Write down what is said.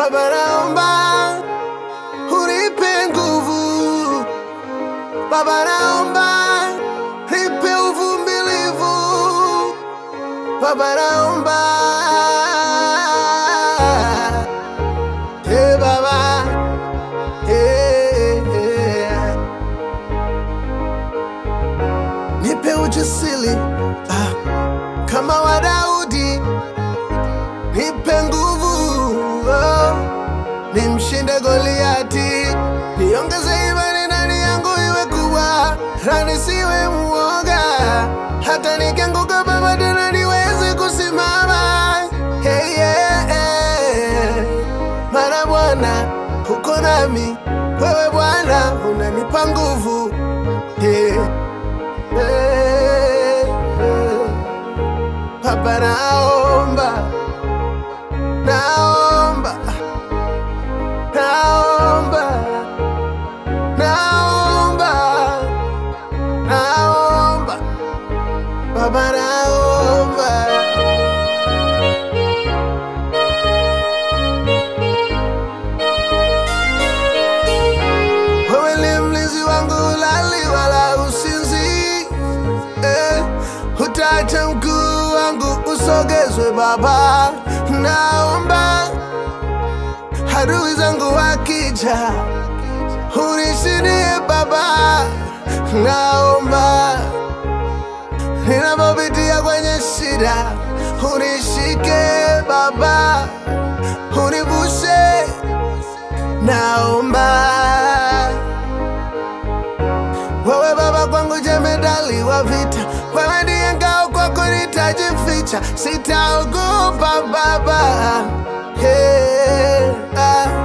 Baba naomba unipe nguvu, Baba naomba nipe uvumilivu, Baba naomba Baba nipe ujasiri kama wa Daudi, nipe nguvu nimshinde Goliati, niongeze imani ndani yangu iwe kubwa, na nisiwe muoga, hata nikianguka Baba tena niweze kusimama. Maana Bwana uko nami, wewe Bwana unanipa nguvu. Baba naomba, naomba, naomba, naomba, naomba, Baba naomba. Wewe ni mlinzi wangu, ulali wala usinzi, hutaacha mguu wangu usogezwe Baba. Naomba adui zangu wakija unishindie Baba. Naomba ninapopitia kwenye shida unishike Baba, univushe. Naomba wewe Baba kwangu jemedali wa vita, wewe ndiye ngao, kwako nitajificha, sitaogopa Baba.